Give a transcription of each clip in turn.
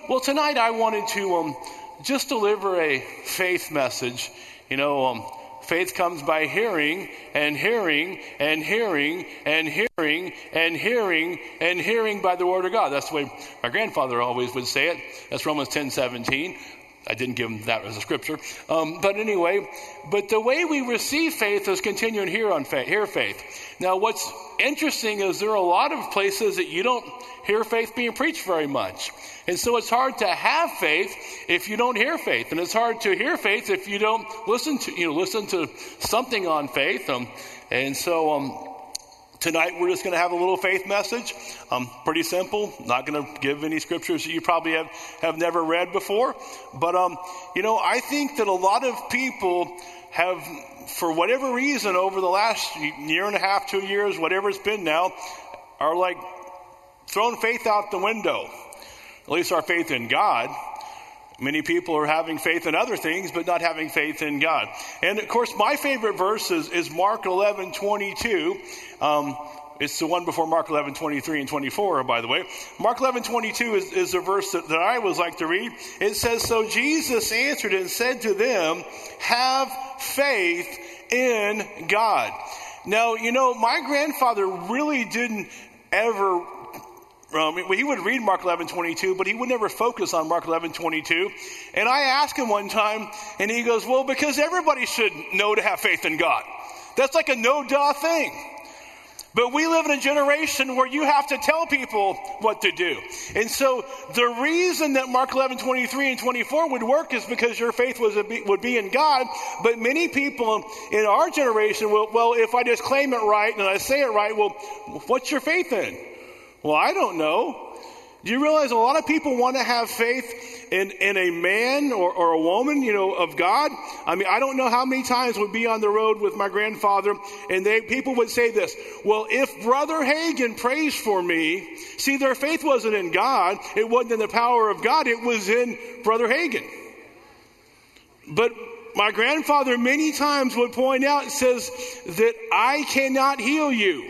Well, tonight I wanted to just deliver a faith message. Faith comes by hearing and hearing and hearing and hearing and hearing and hearing by the word of God. That's the way my grandfather always would say it. That's Romans 10:17. I didn't give him that as a scripture. But the way we receive faith is continue and hear faith. Now, what's interesting is there are a lot of places that you don't hear faith being preached very much. And so it's hard to have faith if you don't hear faith. And it's hard to hear faith if you don't listen to something on faith. Tonight we're just going to have a little faith message. Pretty simple. Not going to give any scriptures that you probably have never read before. But, I think that a lot of people have, for whatever reason, over the last year and a half, 2 years, whatever it's been now, are like throwing faith out the window. At least our faith in God. Many people are having faith in other things, but not having faith in God. And of course, my favorite verse is Mark 11:22. It's the one before Mark 11:23 and 24, by the way. Mark 11:22 is the verse that I always like to read. It says, "So Jesus answered and said to them, 'Have faith in God.'" Now, my grandfather really didn't ever he would read Mark 11:22, but he would never focus on Mark 11:22. And I asked him one time, and he goes, "Well, because everybody should know to have faith in God. That's like a no-duh thing. But we live in a generation where you have to tell people what to do." And so the reason that Mark 11:23 and 24 would work is because your faith would be in God. But many people in our generation well, if I just claim it right and I say it right, well, what's your faith in? Well, I don't know. Do you realize a lot of people want to have faith in a man or a woman, of God? I mean, I don't know how many times we'd be on the road with my grandfather and people would say this, "Well, if Brother Hagin prays for me," see, their faith wasn't in God. It wasn't in the power of God. It was in Brother Hagin. But my grandfather many times would point out and says that I cannot heal you.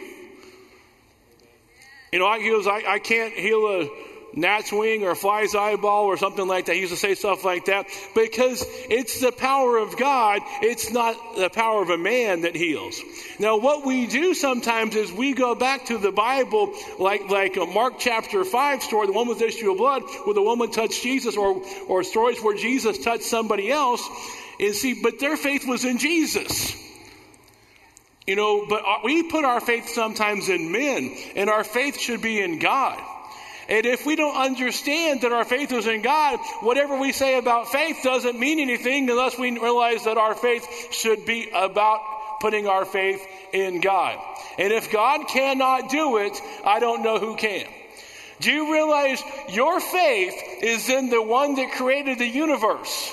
I can't heal a gnat's wing or a fly's eyeball or something like that. He used to say stuff like that because it's the power of God. It's not the power of a man that heals. Now, what we do sometimes is we go back to the Bible, like a Mark chapter 5 story, the one with the issue of blood, where the woman touched Jesus, or stories where Jesus touched somebody else, but their faith was in Jesus. But we put our faith sometimes in men, and our faith should be in God. And if we don't understand that our faith is in God, whatever we say about faith doesn't mean anything unless we realize that our faith should be about putting our faith in God. And if God cannot do it, I don't know who can. Do you realize your faith is in the one that created the universe?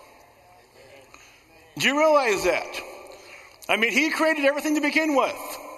Do you realize that? I mean, he created everything to begin with.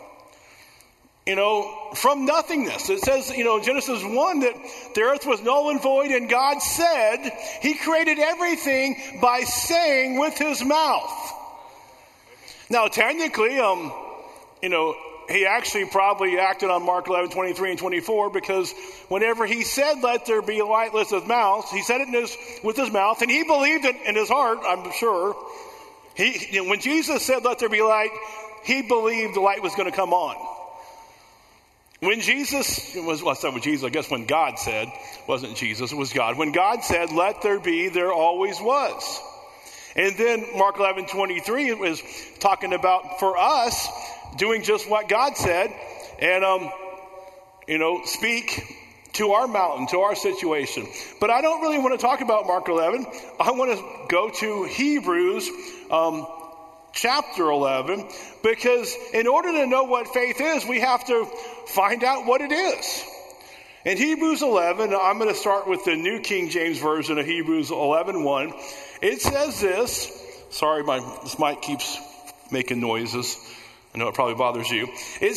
From nothingness. It says, Genesis 1, that the earth was null and void, and God said, he created everything by saying with his mouth. Now, technically, he actually probably acted on Mark 11:23 and 24, because whenever he said, "Let there be light," with his mouth, he said it with his mouth, and he believed it in his heart, I'm sure. When Jesus said, "Let there be light," he believed the light was going to come on. When I guess when God said, it wasn't Jesus, it was God. When God said, "Let there be," there always was. And then Mark 11:23 was talking about for us doing just what God said and, speak to our mountain, to our situation. But I don't really want to talk about Mark 11. I want to go to Hebrews chapter 11, because in order to know what faith is, we have to find out what it is. In Hebrews 11, I'm going to start with the New King James Version of Hebrews 11:1. It says this. Sorry, this mic keeps making noises. I know it probably bothers you. It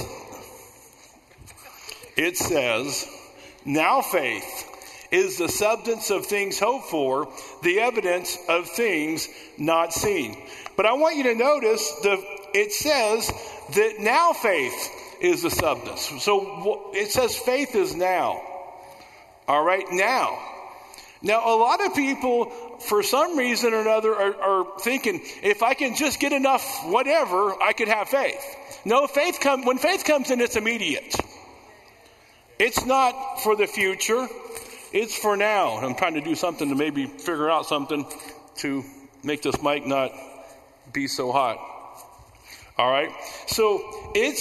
says, "Now faith is the substance of things hoped for, the evidence of things not seen." But I want you to notice it says that now faith is the substance. So it says faith is now. All right, now. Now, a lot of people, for some reason or another, are thinking, if I can just get enough whatever, I could have faith. No, when faith comes in, it's immediate. It's not for the future. It's for now. I'm trying to do something to maybe figure out something to make this mic not be so hot. All right? So it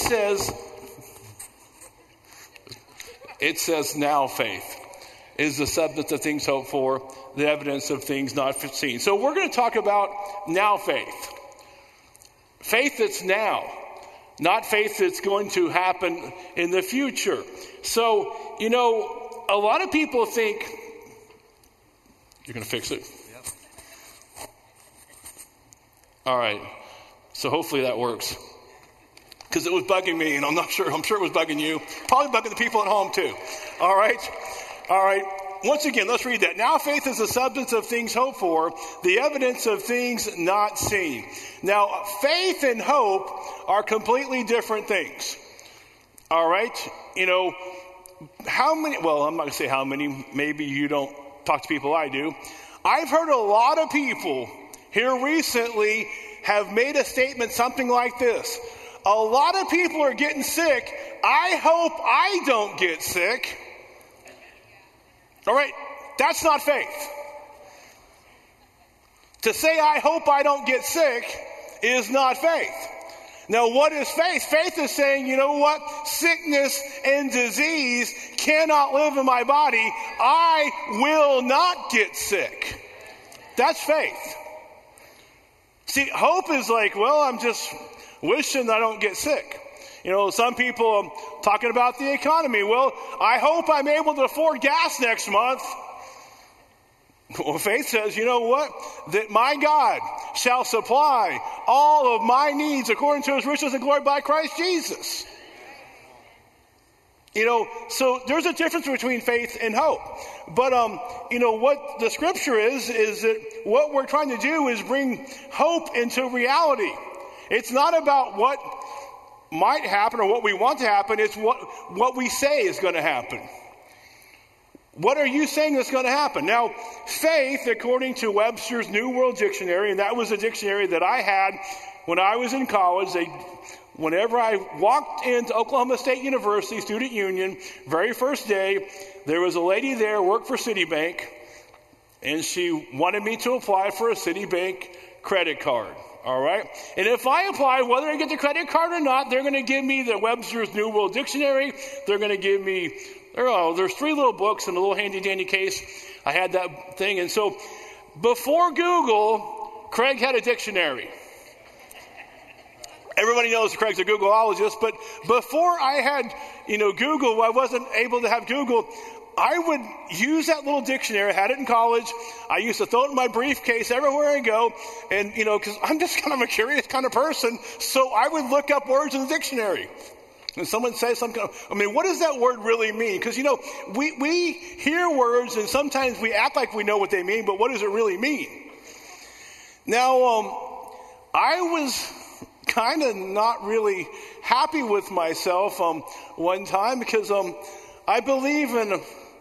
says now faith is the substance of things hoped for, the evidence of things not seen. So we're going to talk about now faith. Faith that's now, not faith that's going to happen in the future. So, a lot of people think, you're going to fix it? Yep. All right. So hopefully that works. Because it was bugging me, and I'm sure it was bugging you. Probably bugging the people at home too. All right. Once again, let's read that. Now faith is the substance of things hoped for, the evidence of things not seen. Now, faith and hope are completely different things. All right? How many, well, I'm not going to say how many. Maybe you don't talk to people I do. I've heard a lot of people here recently have made a statement something like this. A lot of people are getting sick. I hope I don't get sick. All right, that's not faith. To say, I hope I don't get sick is not faith. Now, what is faith? Faith is saying, you know what? Sickness and disease cannot live in my body. I will not get sick. That's faith. See, hope is like, well, I'm just wishing I don't get sick. Some people talking about the economy. Well, I hope I'm able to afford gas next month. Well, faith says, you know what? That my God shall supply all of my needs according to his riches and glory by Christ Jesus. So there's a difference between faith and hope. But, what the scripture is that what we're trying to do is bring hope into reality. It's not about what might happen or what we want to happen. It's what we say is going to happen. What are you saying is going to happen? Now, faith, according to Webster's New World Dictionary, and that was a dictionary that I had when I was in college, whenever I walked into Oklahoma State University Student Union, very first day, there was a lady there, worked for Citibank, and she wanted me to apply for a Citibank credit card. All right? And if I apply, whether I get the credit card or not, they're going to give me the Webster's New World Dictionary. They're going to give me, there's 3 little books in a little handy-dandy case. I had that thing. And so before Google, Craig had a dictionary. Everybody knows Craig's a Googleologist, but before I had, Google, I wasn't able to have Google. I would use that little dictionary. I had it in college. I used to throw it in my briefcase everywhere I go. And, because I'm just kind of a curious kind of person. So I would look up words in the dictionary. And someone says something, what does that word really mean? Because, we hear words and sometimes we act like we know what they mean, but what does it really mean? Now, I was kind of not really happy with myself one time because I believe in,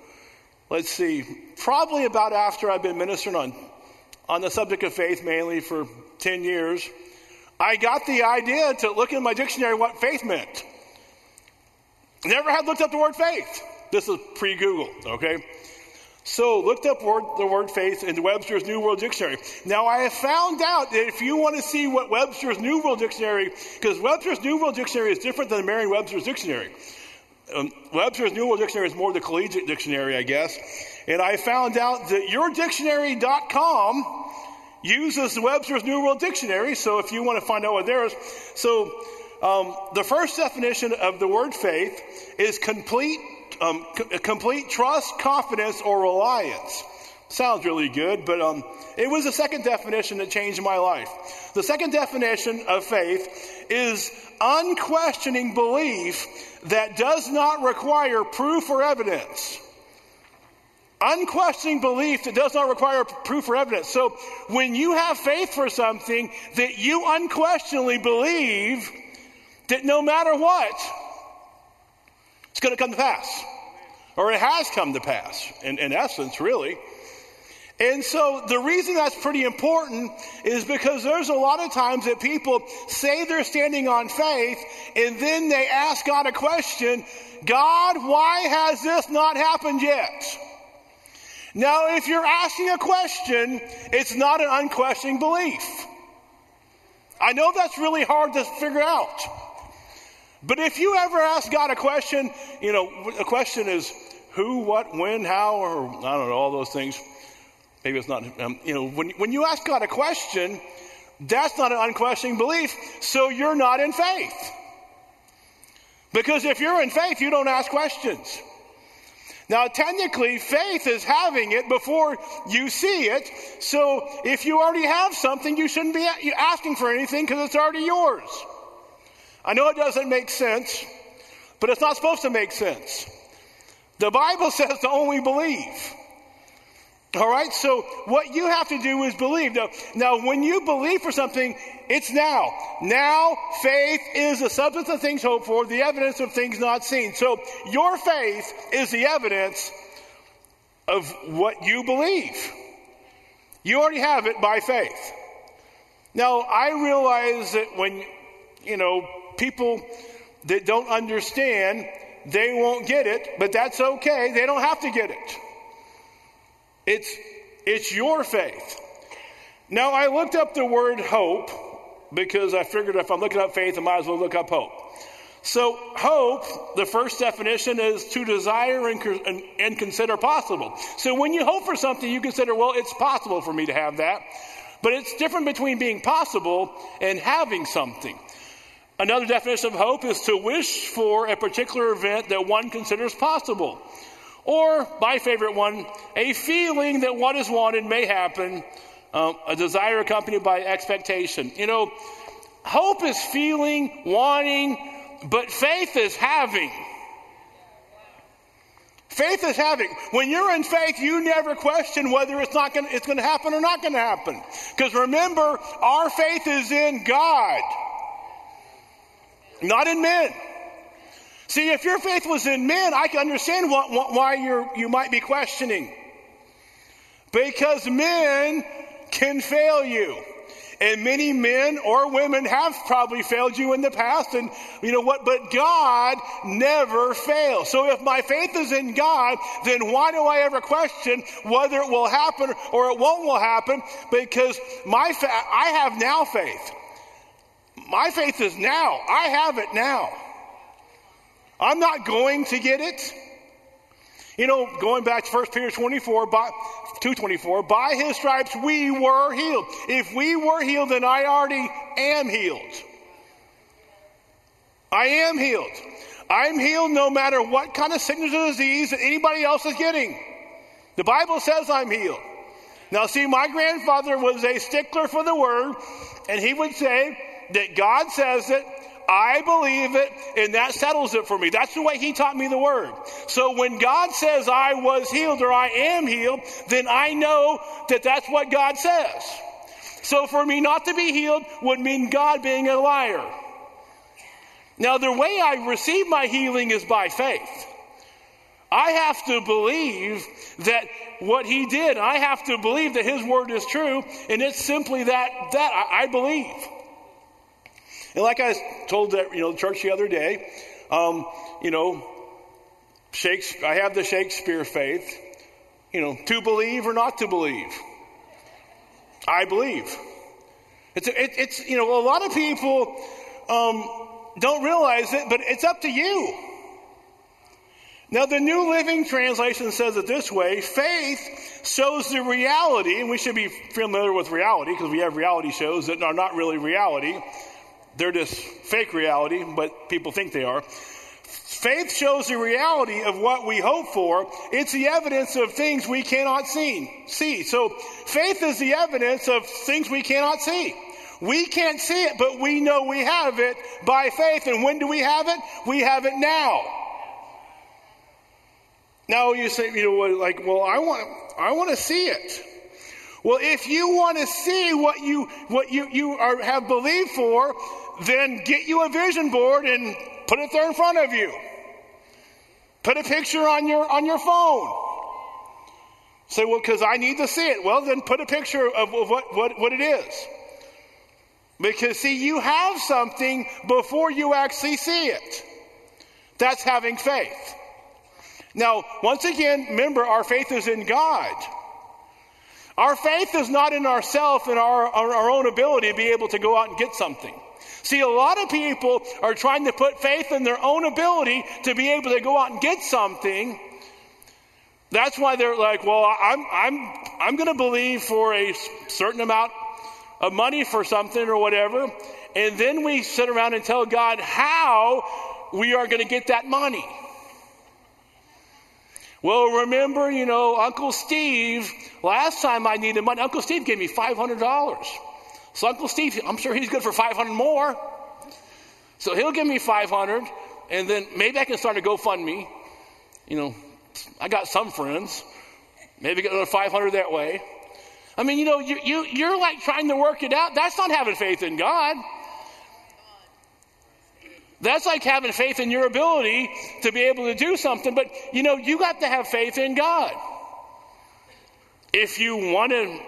probably about after I've been ministering on the subject of faith mainly for 10 years, I got the idea to look in my dictionary what faith meant. Never had looked up the word faith. This is pre-Google, okay? So looked up the word faith in the Webster's New World Dictionary. Now I have found out that if you want to see what Webster's New World Dictionary, because Webster's New World Dictionary is different than Merriam-Webster's Dictionary. Webster's New World Dictionary is more the collegiate dictionary, I guess. And I found out that yourdictionary.com uses the Webster's New World Dictionary. So if you want to find out what there is. So the first definition of the word faith is complete trust, confidence, or reliance. Sounds really good, but it was the second definition that changed my life. The second definition of faith is unquestioning belief that does not require proof or evidence. Unquestioning belief that does not require proof or evidence. So when you have faith for something that you unquestionably believe that no matter what, it's going to come to pass. Or it has come to pass, in essence, really. And so the reason that's pretty important is because there's a lot of times that people say they're standing on faith and then they ask God a question, God, why has this not happened yet? Now, if you're asking a question, it's not an unquestioning belief. I know that's really hard to figure out. But if you ever ask God a question, a question is who, what, when, how, or I don't know, all those things. Maybe it's not, when you ask God a question, that's not an unquestioning belief, so you're not in faith. Because if you're in faith, you don't ask questions. Now, technically, faith is having it before you see it, so if you already have something, you shouldn't be asking for anything because it's already yours. I know it doesn't make sense, but it's not supposed to make sense. The Bible says to only believe. All right, so what you have to do is believe. Now, when you believe for something, it's now. Now, faith is the substance of things hoped for, the evidence of things not seen. So your faith is the evidence of what you believe. You already have it by faith. Now, I realize that when, people that don't understand, they won't get it, but that's okay. They don't have to get it. It's your faith. Now, I looked up the word hope because I figured if I'm looking up faith, I might as well look up hope. So hope, the first definition is to desire and consider possible. So when you hope for something, you consider, well, it's possible for me to have that. But it's different between being possible and having something. Another definition of hope is to wish for a particular event that one considers possible. Or, my favorite one, a feeling that what is wanted may happen, a desire accompanied by expectation. Hope is feeling, wanting, but faith is having. Faith is having. When you're in faith, you never question whether it's going to happen or not going to happen. Because remember, our faith is in God, not in men. See, if your faith was in men, I can understand why you might be questioning. Because men can fail you. And many men or women have probably failed you in the past. And you know what? But God never fails. So if my faith is in God, then why do I ever question whether it will happen or it won't happen? Because I have now faith. My faith is now. I have it now. I'm not going to get it. Going back to 1 Peter 2:24, by his stripes we were healed. If we were healed, then I already am healed. I am healed. I'm healed no matter what kind of sickness or disease that anybody else is getting. The Bible says I'm healed. Now see, my grandfather was a stickler for the word, and he would say that God says it, I believe it, and that settles it for me. That's the way he taught me the word. So when God says I was healed or I am healed, then I know that that's what God says. So for me not to be healed would mean God being a liar. Now the way I receive my healing is by faith. I have to believe that what he did, I have to believe that his word is true, and it's simply that I believe. And like I told the church the other day, I have the Shakespeare faith, to believe or not to believe. I believe. It's a lot of people don't realize it, but it's up to you. Now, the New Living Translation says it this way: faith shows the reality, and we should be familiar with reality because we have reality shows that are not really reality. They're just fake reality, but people think they are. Faith shows the reality of what we hope for. It's the evidence of things we cannot see. So faith is the evidence of things we cannot see. We can't see it, but we know we have it by faith. And when do we have it? We have it now. Now you say, I want to see it. Well, if you want to see what you have believed for, then get you a vision board and put it there in front of you. Put a picture on your phone. Say, well, because I need to see it. Well, then put a picture of what it is. Because, see, you have something before you actually see it. That's having faith. Now, once again, remember, our faith is in God. Our faith is not in ourselves and our own ability to be able to go out and get something. See, a lot of people are trying to put faith in their own ability to be able to go out and get something. That's why they're like, well, I'm going to believe for a certain amount of money for something or whatever, and then we sit around and tell God how we are going to get that money. Well, remember, Uncle Steve, last time I needed money, Uncle Steve gave me $500. So Uncle Steve, I'm sure he's good for 500 more. So he'll give me 500, and then maybe I can start a GoFundMe. I got some friends. Maybe get another 500 that way. I mean, you're like trying to work it out. That's not having faith in God. That's like having faith in your ability to be able to do something. But, you got to have faith in God. If you want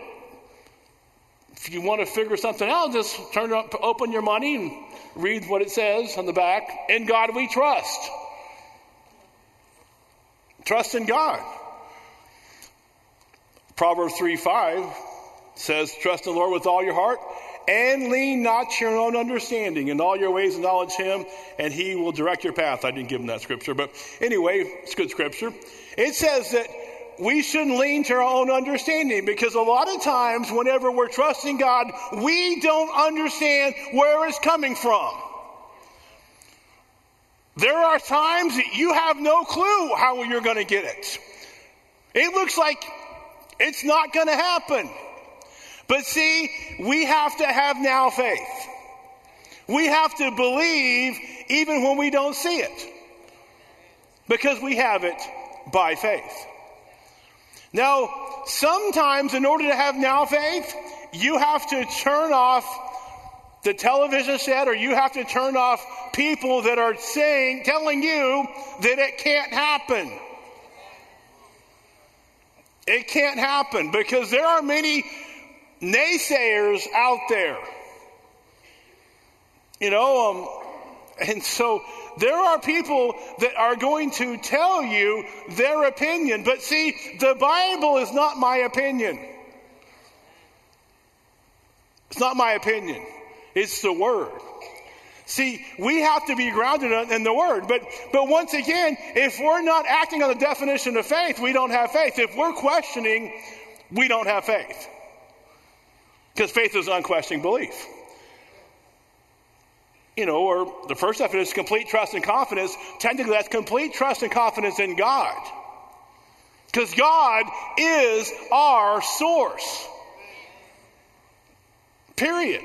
to figure something out, just open your money and read what it says on the back. In God we trust. Trust in God. Proverbs 3:5 says, trust in the Lord with all your heart and lean not to your own understanding. In all your ways acknowledge him and he will direct your path. I didn't give him that scripture, but anyway, it's good scripture. It says that we shouldn't lean to our own understanding, because a lot of times whenever we're trusting God, we don't understand where it's coming from. There are times that you have no clue how you're going to get it. It looks like it's not going to happen. But see, we have to have now faith. We have to believe even when we don't see it, because we have it by faith. Now, sometimes in order to have now faith, you have to turn off the television set, or you have to turn off people that are telling you that it can't happen. It can't happen, because there are many naysayers out there. And so there are people that are going to tell you their opinion. But see, the Bible is not my opinion. It's not my opinion. It's the Word. See, we have to be grounded in the Word. But once again, if we're not acting on the definition of faith, we don't have faith. If we're questioning, we don't have faith. Because faith is unquestioning belief. Or the first definition is complete trust and confidence. Technically, that's complete trust and confidence in God. Because God is our source. Period.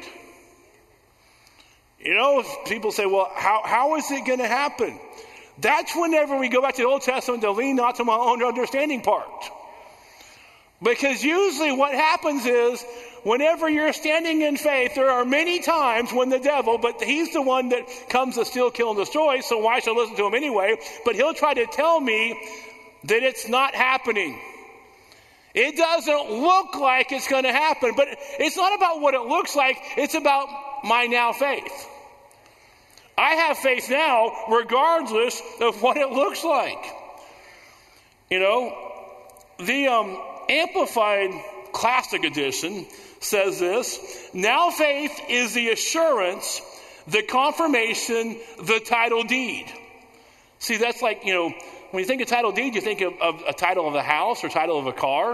People say, well, how is it going to happen? That's whenever we go back to the Old Testament to lean not to my own understanding part. Because usually what happens is, whenever you're standing in faith, there are many times when the devil, but he's the one that comes to steal, kill, and destroy, so why should I listen to him anyway? But he'll try to tell me that it's not happening. It doesn't look like it's going to happen, but it's not about what it looks like, it's about my now faith. I have faith now regardless of what it looks like. The Amplified Classic Edition says this: now faith is the assurance, the confirmation, the title deed. See, that's like, when you think of title deed, you think of a title of a house or title of a car.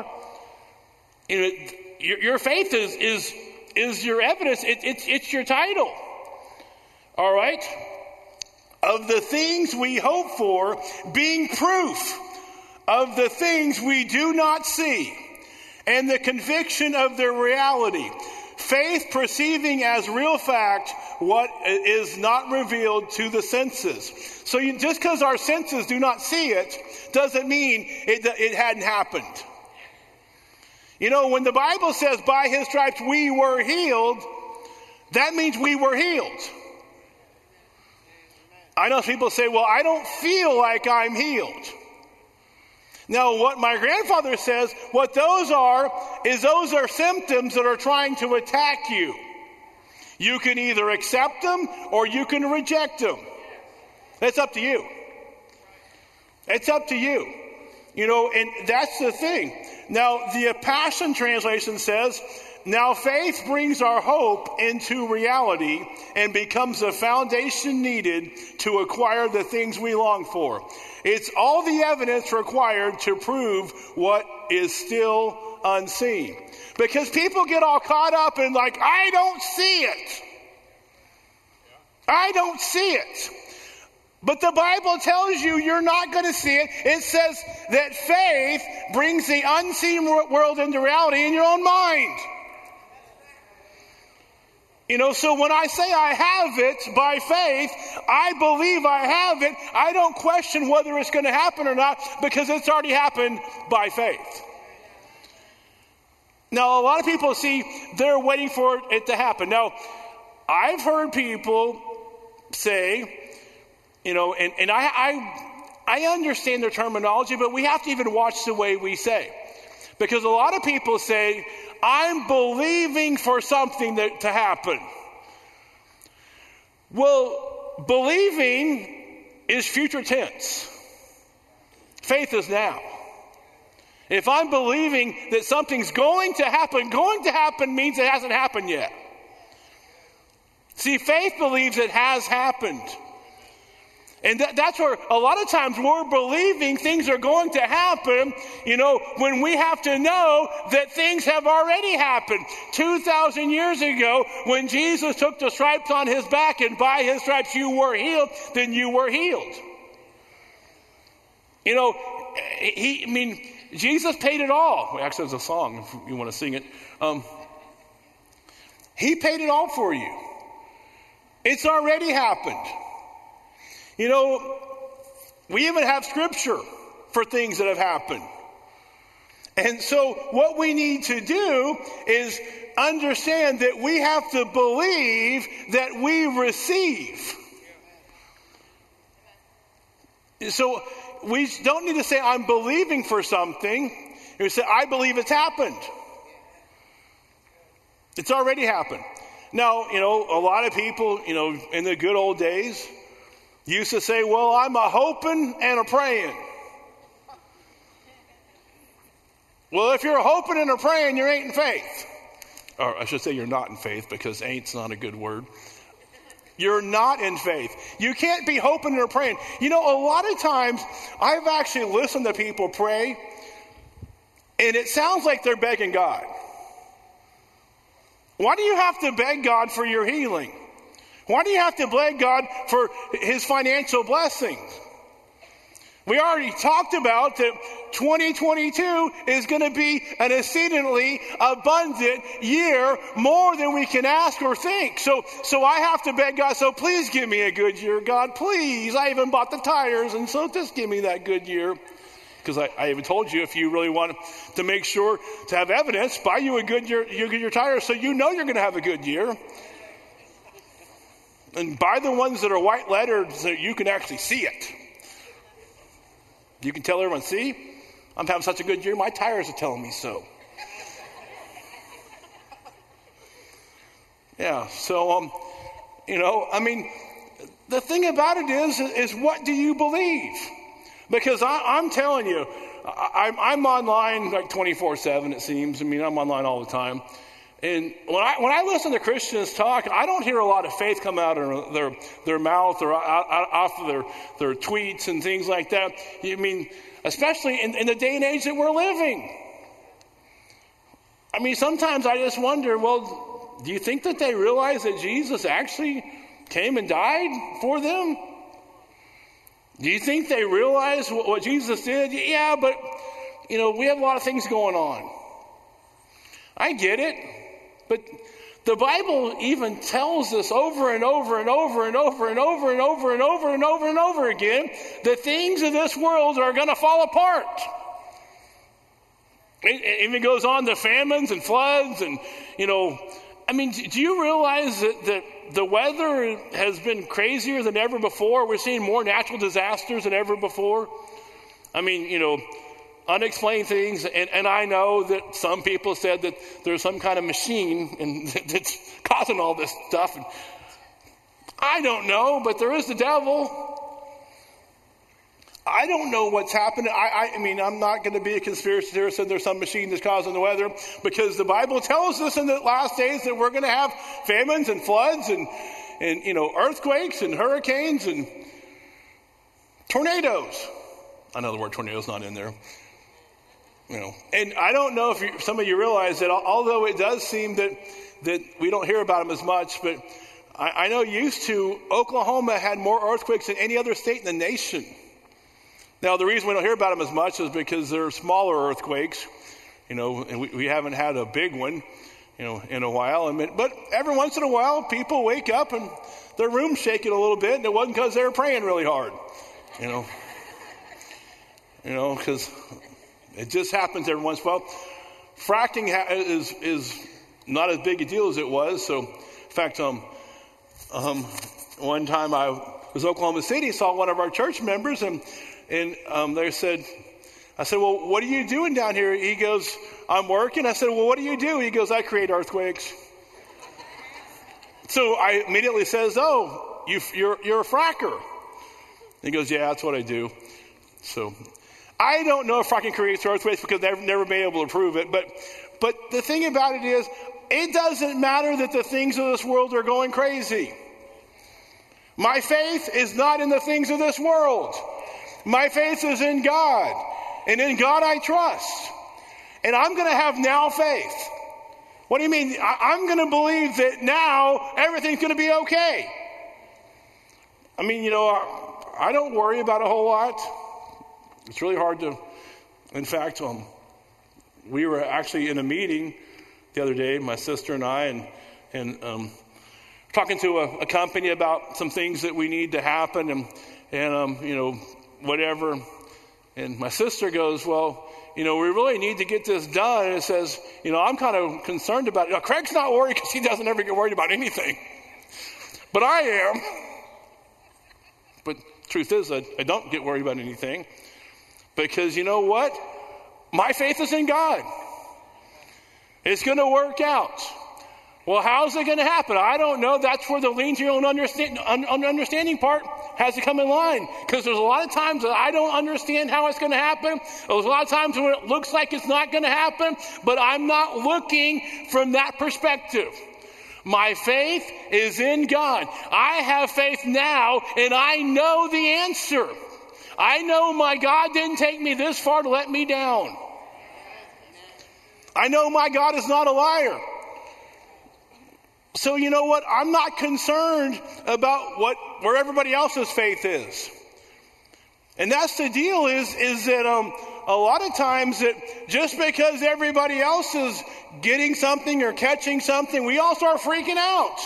Your faith is your evidence. It's your title. All right? Of the things we hope for, being proof of the things we do not see, and the conviction of their reality. Faith perceiving as real fact what is not revealed to the senses. So just because our senses do not see it, doesn't mean it hadn't happened. When the Bible says, by his stripes we were healed, that means we were healed. I know people say, well, I don't feel like I'm healed. Now, what my grandfather says, what those are symptoms that are trying to attack you. You can either accept them or you can reject them. That's up to you. It's up to you. And that's the thing. Now, the Passion Translation says, now faith brings our hope into reality and becomes the foundation needed to acquire the things we long for. It's all the evidence required to prove what is still unseen. Because people get all caught up in I don't see it. I don't see it. But the Bible tells you you're not going to see it. It says that faith brings the unseen world into reality in your own mind. So when I say I have it by faith, I believe I have it. I don't question whether it's going to happen or not because it's already happened by faith. Now, a lot of people they're waiting for it to happen. Now, I've heard people say, and I understand their terminology, but we have to even watch the way we say. Because a lot of people say, I'm believing for something to happen. Well, believing is future tense. Faith is now. If I'm believing that something's going to happen means it hasn't happened yet. See, faith believes it has happened. And that's where a lot of times we're believing things are going to happen, when we have to know that things have already happened. 2,000 years ago, when Jesus took the stripes on his back and by his stripes you were healed, then you were healed. Jesus paid it all. Well, actually, there's a song if you want to sing it. He paid it all for you. It's already happened. We even have scripture for things that have happened. And so what we need to do is understand that we have to believe that we receive. So we don't need to say, I'm believing for something. We say, I believe it's happened. It's already happened. Now, a lot of people, in the good old days, used to say, well, I'm a hoping and a praying. Well, if you're a hoping and a praying, you ain't in faith. Or I should say you're not in faith because ain't's not a good word. You're not in faith. You can't be hoping or praying. A lot of times I've actually listened to people pray and it sounds like they're begging God. Why do you have to beg God for your healing? Why do you have to beg God for his financial blessings? We already talked about that 2022 is going to be an exceedingly abundant year, more than we can ask or think. So I have to beg God, so please give me a good year, God, please. I even bought the tires, and so just give me that good year. Because I even told you, if you really want to make sure to have evidence, buy you a good year tires so you're going to have a good year. And buy the ones that are white lettered so you can actually see it. You can tell everyone, see, I'm having such a good year, my tires are telling me so. Yeah, so, the thing about it is what do you believe? Because I'm telling you, I'm online 24/7, it seems. I'm online all the time. And when I listen to Christians talk, I don't hear a lot of faith come out of their mouth or off of their tweets and things like that. Especially in the day and age that we're living. Sometimes I just wonder, well, do you think that they realize that Jesus actually came and died for them? Do you think they realize what Jesus did? Yeah, but, we have a lot of things going on. I get it. But the Bible even tells us over and over and over and over and over and over and over and over and over again, the things of this world are going to fall apart. It even goes on to famines and floods and, do you realize that the weather has been crazier than ever before? We're seeing more natural disasters than ever before. unexplained things, and I know that some people said that there's some kind of machine that's causing all this stuff. And I don't know, but there is the devil. I don't know what's happening. I mean, I'm not going to be a conspiracy theorist and there's some machine that's causing the weather, because the Bible tells us in the last days that we're going to have famines and floods and earthquakes and hurricanes and tornadoes. I know the word tornado is not in there. And I don't know if some of you realize that although it does seem that we don't hear about them as much, but I know used to, Oklahoma had more earthquakes than any other state in the nation. Now, the reason we don't hear about them as much is because they're smaller earthquakes, and we haven't had a big one, in a while. But every once in a while, people wake up and their room's shaking a little bit, and it wasn't because they were praying really hard, because it just happens every once in a while. Fracking is not as big a deal as it was. So, in fact, one time I was in Oklahoma City, saw one of our church members, and I said, well, what are you doing down here? He goes, I'm working. I said, well, what do you do? He goes, I create earthquakes. So I immediately says, oh, you're a fracker. He goes, yeah, that's what I do. So I don't know if fracking creates earthquakes because they've never been able to prove it. But the thing about it is, it doesn't matter that the things of this world are going crazy. My faith is not in the things of this world. My faith is in God, and in God I trust. And I'm going to have now faith. What do you mean? I'm going to believe that now everything's going to be okay. I mean, I don't worry about a whole lot. It's really hard to, in fact, we were actually in a meeting the other day, my sister and I, and talking to a company about some things that we need to happen, and whatever. And my sister goes, well, we really need to get this done. And it says, I'm kind of concerned about it. Craig's not worried because he doesn't ever get worried about anything. But I am. But truth is, I don't get worried about anything. Because you know what? My faith is in God. It's going to work out. Well, how's it going to happen? I don't know. That's where the lean to your own understanding part has to come in line. Because there's a lot of times that I don't understand how it's going to happen. There's a lot of times when it looks like it's not going to happen. But I'm not looking from that perspective. My faith is in God. I have faith now, and I know the answer. I know my God didn't take me this far to let me down. I know my God is not a liar. So you know what? I'm not concerned about where everybody else's faith is. And that's the deal is that a lot of times that just because everybody else is getting something or catching something, we all start freaking out.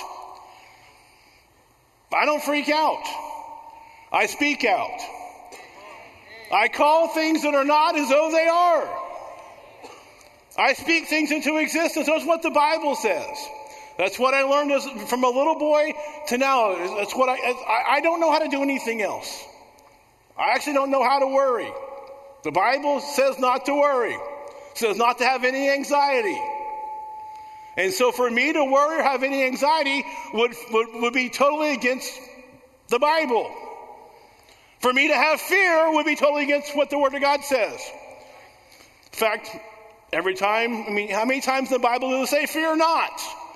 I don't freak out. I speak out. I call things that are not as though they are. I speak things into existence. That's what the Bible says. That's what I learned from a little boy to now. That's what I don't know how to do anything else. I actually don't know how to worry. The Bible says not to worry. It says not to have any anxiety. And so for me to worry or have any anxiety would be totally against the Bible. For me to have fear would be totally against what the Word of God says. In fact, every time, how many times in the Bible does it say fear not?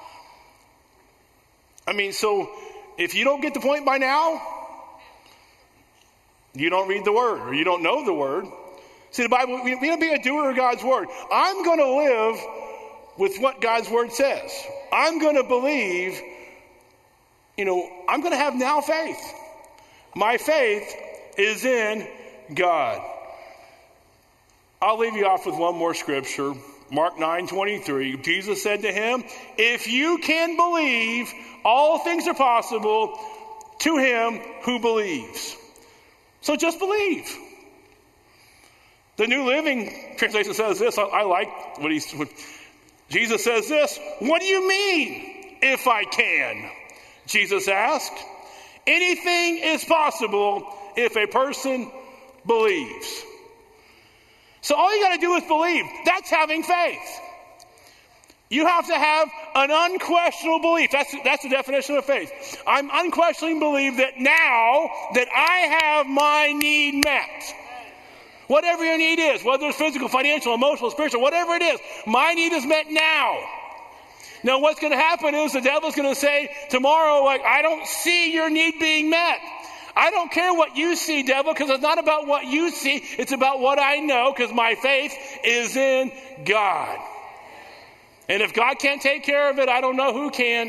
So if you don't get the point by now, you don't read the Word or you don't know the Word. See, the Bible, we don't be a doer of God's Word. I'm going to live with what God's Word says. I'm going to believe, I'm going to have now faith. My faith is in God. I'll leave you off with one more scripture. Mark 9:23. Jesus said to him, if you can believe, all things are possible to him who believes. So just believe. The New Living Translation says this. I like what Jesus says this. What do you mean, if I can? Jesus asked. Anything is possible if a person believes. So all you got to do is believe. That's having faith. You have to have an unquestionable belief. That's the definition of faith. I'm unquestioning believe that now that I have my need met. Whatever your need is, whether it's physical, financial, emotional, spiritual, whatever it is, my need is met now. Now what's going to happen is the devil's going to say tomorrow, like, I don't see your need being met. I don't care what you see, devil, because it's not about what you see. It's about what I know, because my faith is in God. And if God can't take care of it, I don't know who can.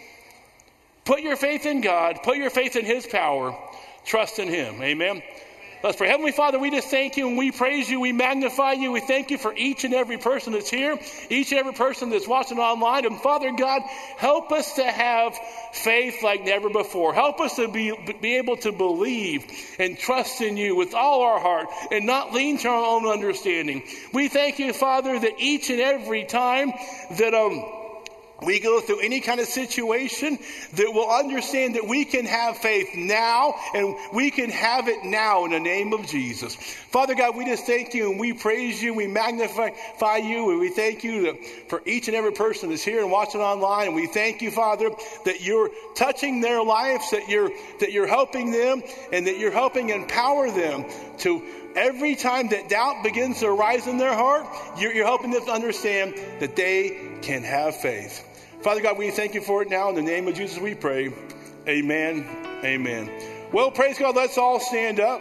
Put your faith in God. Put your faith in his power. Trust in him. Amen. Let's pray. Heavenly Father, we just thank you and we praise you. We magnify you. We thank you for each and every person that's here, each and every person that's watching online. And Father God, help us to have faith like never before. Help us to be able to believe and trust in you with all our heart and not lean to our own understanding. We thank you, Father, that each and every time that we go through any kind of situation, that we'll understand that we can have faith now and we can have it now in the name of Jesus. Father God, we just thank you and we praise you. We magnify you and we thank you for each and every person that's here and watching online. And we thank you, Father, that you're touching their lives, that you're helping them and that you're helping empower them to every time that doubt begins to arise in their heart, you're helping them to understand that they can have faith. Father God, we thank you for it now. In the name of Jesus we pray. Amen. Amen. Well, praise God. Let's all stand up.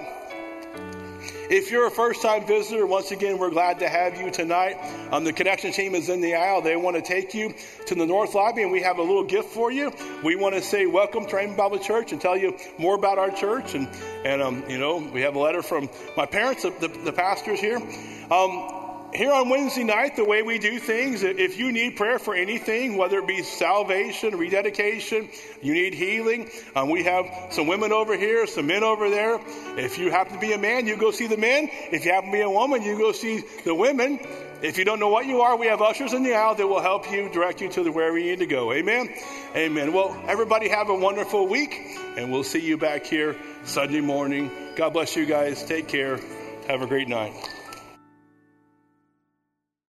If you're a first-time visitor, once again, we're glad to have you tonight. The Connection team is in the aisle. They want to take you to the North Lobby, and we have a little gift for you. We want to say welcome to Raymond Bible Church and tell you more about our church. And we have a letter from my parents, the pastors here. Here on Wednesday night, the way we do things, if you need prayer for anything, whether it be salvation, rededication, you need healing, we have some women over here, some men over there. If you happen to be a man, you go see the men. If you happen to be a woman, you go see the women. If you don't know what you are, we have ushers in the aisle that will help you, direct you to wherever you need to go. Amen? Amen. Well, everybody have a wonderful week, and we'll see you back here Sunday morning. God bless you guys. Take care. Have a great night.